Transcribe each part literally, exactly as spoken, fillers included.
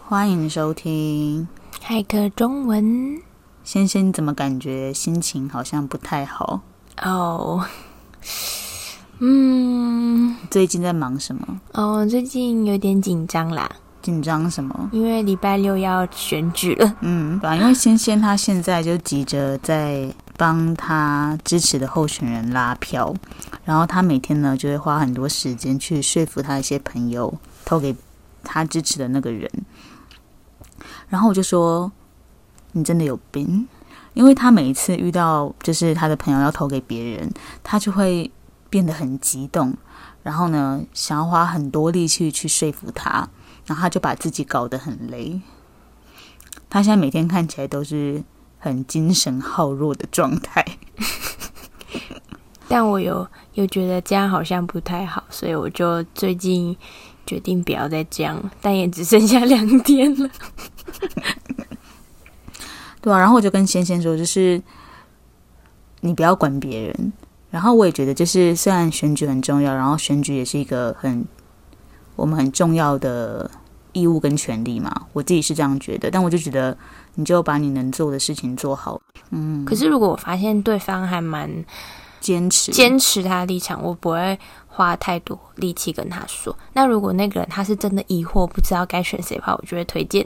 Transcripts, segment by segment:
欢迎收听骇客中文。 先生，你怎么感觉心情好像不太好？ 哦、oh, 嗯， 最近在忙什么？ 哦、oh, 最近有点紧张啦。 紧张什么？ 因为礼拜六要选举了。 嗯，对啊，因为先生他现在就急着在帮他支持的候选人拉票，然后他每天呢就会花很多时间去说服他一些朋友投给他支持的那个人。然后我就说，你真的有病，因为他每一次遇到就是他的朋友要投给别人，他就会变得很激动，然后呢想要花很多力气去说服他，然后他就把自己搞得很累。他现在每天看起来都是很精神耗弱的状态。 但我有有觉得这样好像不太好，所以我就最近决定不要再这样，但也只剩下两天了。 对啊，然后我就跟先生说，就是你不要管别人。然后我也觉得，就是虽然选举很重要，然后选举也是一个很我们很重要的义务跟权利嘛，我自己是这样觉得。但我就觉得，你就把你能做的事情做好。嗯。 可是如果我发现对方还蛮坚持坚持他的立场，我不会花太多力气跟他说。那如果那个人他是真的疑惑，不知道该选谁的话，我就会推荐。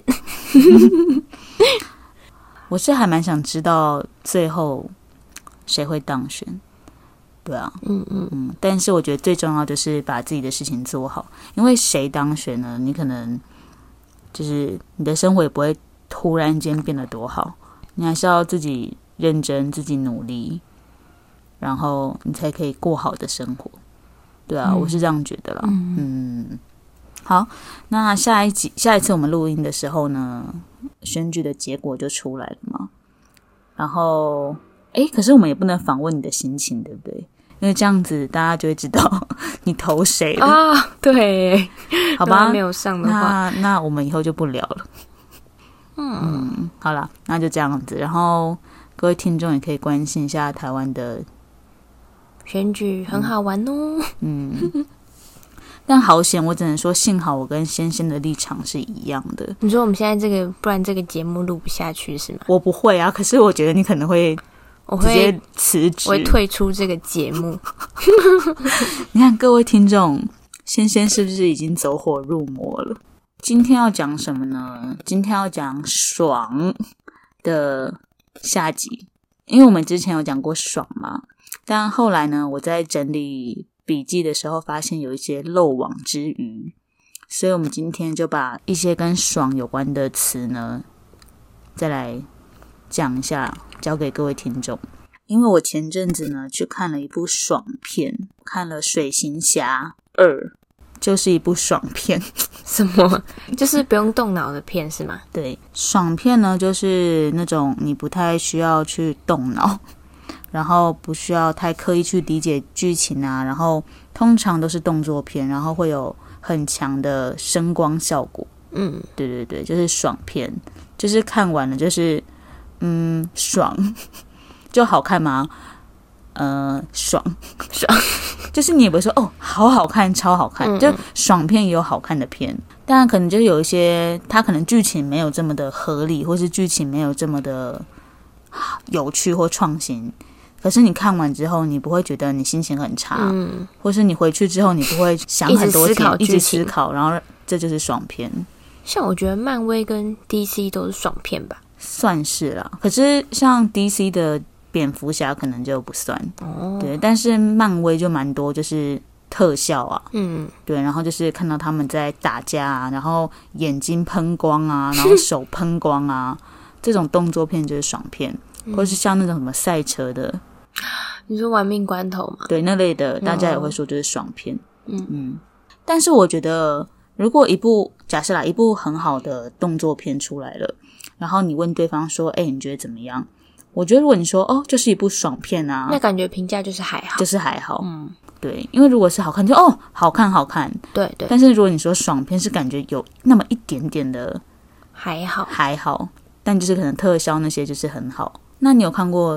我是还蛮想知道最后谁会当选。对啊， 嗯嗯嗯，但是我觉得最重要就是把自己的事情做好，因为谁当选呢，你可能就是你的生活也不会突然间变得多好，你还是要自己认真，自己努力，然后你才可以过好的生活。对啊，嗯、我是这样觉得啦。嗯, 嗯，好，那下一集下一次我们录音的时候呢，选举的结果就出来了嘛。然后，哎，可是我们也不能访问你的心情，对不对？因为这样子大家就会知道你投谁了啊。对， 好吧， 没有上的话， 那那我们以后就不聊了。嗯, 嗯，好啦，那就这样子。然后各位听众也可以关心一下台湾的选举，很好玩哦。 嗯，嗯但好险，我只能说幸好我跟先生的立场是一样的。 你说我们现在这个，不然这个节目录不下去是吗？ 我不会啊，可是我觉得你可能会。 我会直接辞职， 我会退出这个节目。 你看各位听众，先生是不是已经走火入魔了？今天要讲什么呢？今天要讲爽的下集，因为我们之前有讲过爽嘛，但后来呢，我在整理笔记的时候发现有一些漏网之鱼，所以我们今天就把一些跟爽有关的词呢，再来讲一下，交给各位听众。因为我前阵子呢去看了一部爽片，看了《水行侠二》，就是一部爽片。 什么？就是不用动脑的片是吗？ 对，爽片呢就是那种你不太需要去动脑，然后不需要太刻意去理解剧情啊，然后通常都是动作片，然后会有很强的声光效果。嗯，对对对，就是爽片，就是看完了就是嗯，爽，就好看吗？呃，爽爽，就是你也不会说哦，好好看，超好看。嗯、就爽片也有好看的片，当然可能就有一些，它可能剧情没有这么的合理，或是剧情没有这么的有趣或创新。可是你看完之后，你不会觉得你心情很差，嗯、或是你回去之后，你不会想很多点，一直思考，然后这就是爽片。 像我觉得漫威跟 D C 都是爽片吧。 算是啦，可是像 D C 的蝙蝠侠可能就不算哦。对，但是漫威就蛮多，就是特效啊，嗯，对，然后就是看到他们在打架啊，然后眼睛喷光啊，然后手喷光啊，这种动作片就是爽片，嗯、或是像那种什么赛车的， 你说玩命关头吗？ 对，那类的大家也会说就是爽片，嗯嗯。但是我觉得，如果一部假设啦，一部很好的动作片出来了。然后你问对方说：“哎、欸，你觉得怎么样？”我觉得如果你说：“哦，就是一部爽片啊”， 那感觉评价就是还好， 就是还好。嗯，对，因为如果是好看，就哦，好看，好看。 对对。 但是如果你说爽片，是感觉有那么一点点的还好， 还好，但就是可能特效那些就是很好。那你有看过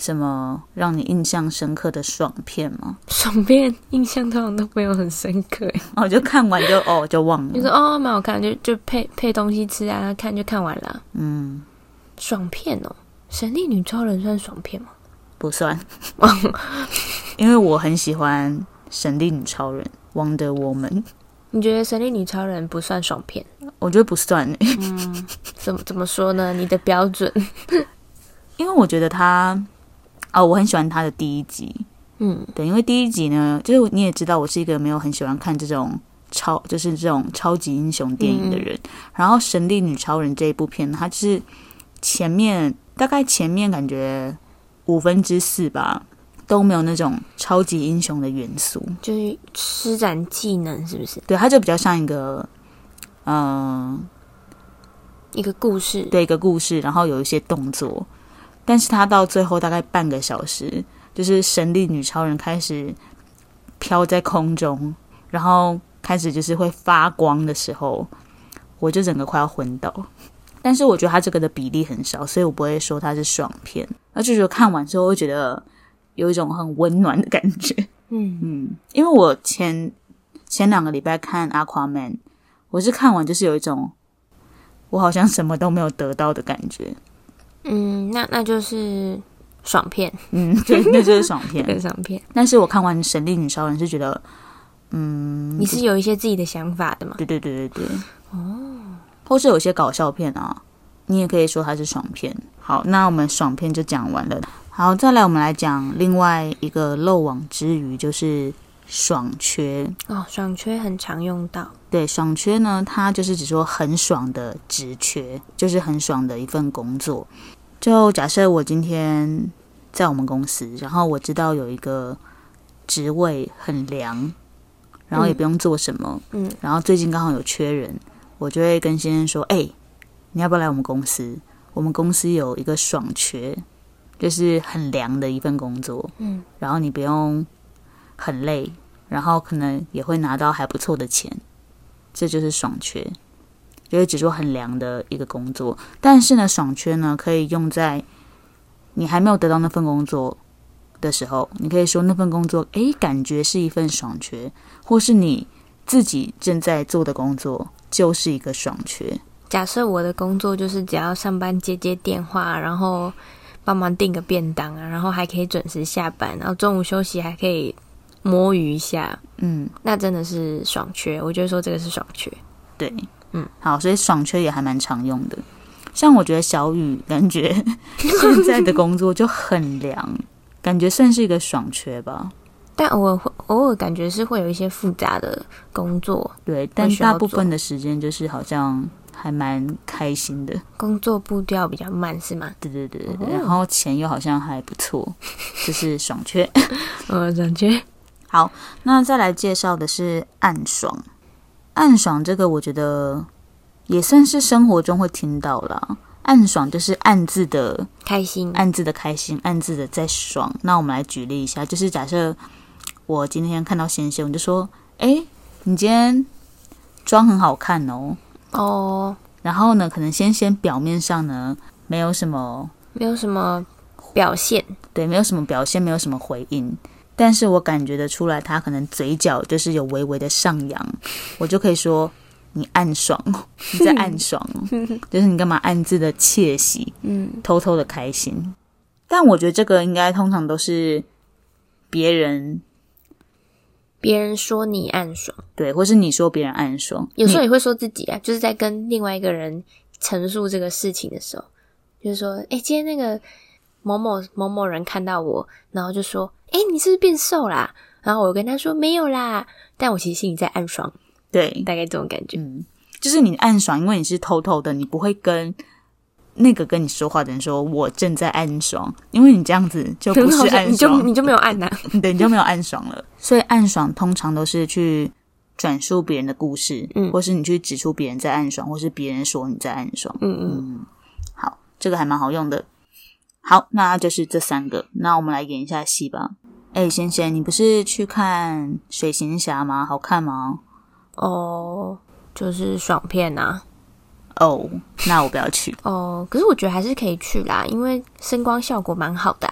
什么让你印象深刻的爽片吗？ 爽片印象通常都没有很深刻， 哦，就看完就哦就忘了， 就说哦蛮好看，就就配配东西吃啊，看就看完了。嗯，爽片哦，神力女超人算爽片吗？ 不算，因为我很喜欢神力女超人 Wonder Woman。 你觉得神力女超人不算爽片？ 我觉得不算耶。 嗯，怎么怎么说呢？你的标准？ 因为我觉得她。哦，我很喜欢他的第一集，嗯，对，因为第一集呢，就是你也知道，我是一个没有很喜欢看这种超，就是这种超级英雄电影的人。嗯、然后《神力女超人》这一部片，它就是前面大概前面感觉五分之四吧，都没有那种超级英雄的元素， 就是施展技能，是不是？ 对，它就比较像一个，嗯、呃， 一个故事， 对，一个故事，然后有一些动作。但是他到最后大概半个小时，就是神力女超人开始飘在空中，然后开始就是会发光的时候，我就整个快要昏倒。但是我觉得他这个的比例很少，所以我不会说它是爽片。而且就看完之后，会觉得有一种很温暖的感觉。嗯嗯，因为我前前两个礼拜看 Aquaman， 我是看完就是有一种我好像什么都没有得到的感觉。 嗯，那那就是爽片， 嗯，对，那就是爽片， 对，爽片。 但是我看完《神力女超人》是觉得，嗯， 你是有一些自己的想法的嘛？ 对对对对对，哦，或是有些搞笑片啊，你也可以说它是爽片。好，那我们爽片就讲完了。好，再来我们来讲另外一个漏网之鱼，就是爽缺。 哦，爽缺很常用到。 对，爽缺呢，它就是指说很爽的职缺，就是很爽的一份工作。就假设我今天在我们公司，然后我知道有一个职位很凉，然后也不用做什么，嗯，然后最近刚好有缺人，我就会跟先生说，哎、欸，你要不要来我们公司？我们公司有一个爽缺，就是很凉的一份工作，嗯，然后你不用很累，然后可能也会拿到还不错的钱。这就是爽缺，就是指说很凉的一个工作。但是呢，爽缺呢可以用在你还没有得到那份工作的时候，你可以说那份工作，诶，感觉是一份爽缺，或是你自己正在做的工作就是一个爽缺。 假设我的工作就是只要上班接接电话，然后帮忙订个便当啊，然后还可以准时下班，然后中午休息还可以摸鱼一下，嗯，那真的是爽缺。我觉得说这个是爽缺， 对，嗯，好，所以爽缺也还蛮常用的。像我觉得小雨感觉现在的工作就很凉，感觉算是一个爽缺吧。 但偶尔偶尔感觉是会有一些复杂的工作， 对，但大部分的时间就是好像还蛮开心的， 工作步调比较慢是吗？ 对对对对、哦，然后钱又好像还不错，就是爽缺。 哦，爽缺。 好，那再来介绍的是暗爽。暗爽这个我觉得也算是生活中会听到啦。暗爽就是暗自的开心， 暗自的开心，暗自的在爽。那我们来举例一下，就是假设我今天看到仙仙，我就说：“哎，你今天妆很好看哦。”哦，然后呢，可能仙仙表面上呢没有什么， 没有什么表现， 对，没有什么表现，没有什么回应。但是我感觉得出来，他可能嘴角就是有微微的上扬，我就可以说你暗爽，你在暗爽，就是你干嘛暗自的窃喜，嗯，偷偷的开心。但我觉得这个应该通常都是别人， 别人说你暗爽， 对，或是你说别人暗爽， 有时候也会说自己啊，就是在跟另外一个人陈述这个事情的时候，就是说，哎、欸，今天那个某某某某人看到我，然后就说。哎、欸，你是不是变瘦啦？然后我跟他说没有啦，但我其实心里在暗爽， 对， 大概这种感觉。 嗯，就是你暗爽，因为你是偷偷的，你不会跟那个跟你说话的人说我正在暗爽，因为你这样子就不是暗爽， 你就你就没有暗啊， 对，你就没有暗爽了。所以暗爽通常都是去转述别人的故事，嗯，或是你去指出别人在暗爽，或是别人说你在暗爽。嗯嗯，嗯好，这个还蛮好用的。好，那就是这三个。那我们来演一下戏吧。哎、欸，仙仙，你不是去看水行侠吗？好看吗？ 哦，就是爽片啊。 哦，那我不要去。 哦，可是我觉得还是可以去啦，因为声光效果蛮好的啊。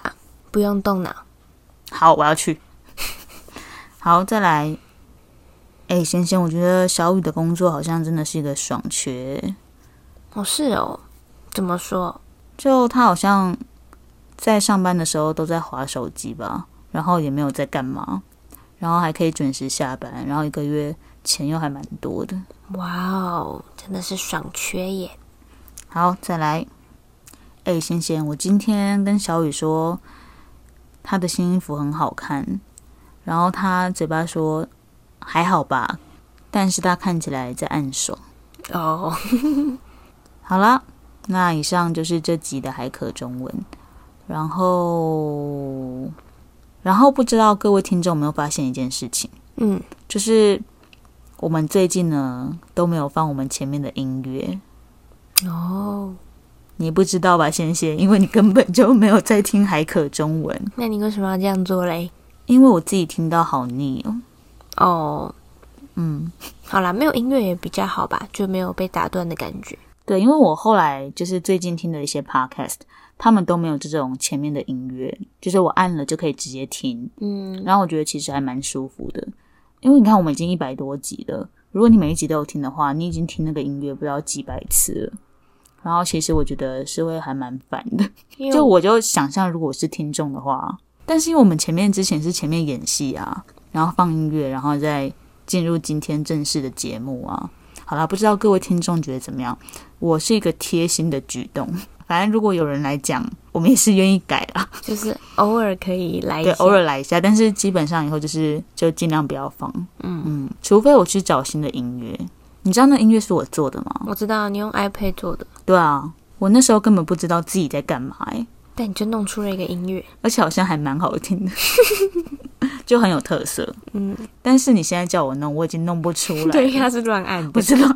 不用动脑。 好，我要去。好，再来。哎，贤贤，我觉得小雨的工作好像真的是一个爽缺。 哦，是哦，怎么说？ 就他好像在上班的时候都在滑手机吧，然后也没有在干嘛，然后还可以准时下班，然后一个月钱又还蛮多的。 哇哦，真的是爽缺耶！ 好，再来。哎，贤贤，我今天跟小雨说他的新衣服很好看，然后他嘴巴说还好吧，但是他看起来在暗爽。 哦， 好啦，那以上就是这集的海可中文。然后，然后不知道各位听众有没有发现一件事情？ 嗯， 就是我们最近呢都没有放我们前面的音乐。 哦， 你不知道吧，仙仙？因为你根本就没有在听海可中文。 那你为什么要这样做嘞？ 因为我自己听到好腻哦。 哦， 嗯， 好啦，没有音乐也比较好吧，就没有被打断的感觉。 对，因为我后来就是最近听的一些 podcast， 他们都没有这种前面的音乐，就是我按了就可以直接听。 嗯， 然后我觉得其实还蛮舒服的，因为你看我们已经一百多集了，如果你每一集都有听的话，你已经听那个音乐不知道几百次了。然后其实我觉得是会还蛮烦的，就我就想象如果是听众的话，但是因为我们前面之前是前面演戏啊，然后放音乐，然后再进入今天正式的节目啊。好啦，不知道各位听众觉得怎么样？我是一个贴心的举动，反正如果有人来讲，我们也是愿意改啦， 就是偶尔可以来一下， 对，偶尔来一下，但是基本上以后就是就尽量不要放，嗯嗯，除非我去找新的音乐。你知道那音乐是我做的吗？ 我知道，你用 iPad 做的。 对啊，我那时候根本不知道自己在干嘛欸， 但你就弄出了一个音乐， 而且好像还蛮好听的，就很有特色。 嗯， 但是你现在叫我弄，我已经弄不出来了。 对，他是乱按的， 不知道。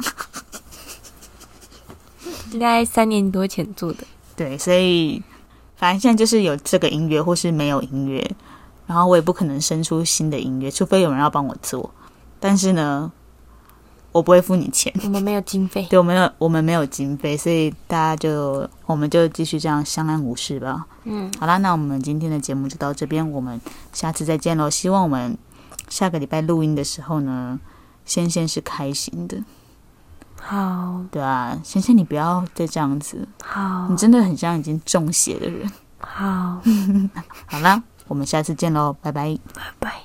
大概三年多前做的。 对，所以反正现在就是有这个音乐，或是没有音乐，然后我也不可能生出新的音乐，除非有人要帮我做。但是呢，我不会付你钱， 我们没有经费。 对，我们有我们没有经费，所以大家就我们就继续这样相安无事吧。 嗯， 好啦，那我们今天的节目就到这边，我们下次再见咯。希望我们下个礼拜录音的时候呢，仙仙是开心的。 好， 对啊，仙仙你不要再这样子， 好， 你真的很像已经中邪的人。 好， 好啦，我们下次见咯，拜拜， 拜拜。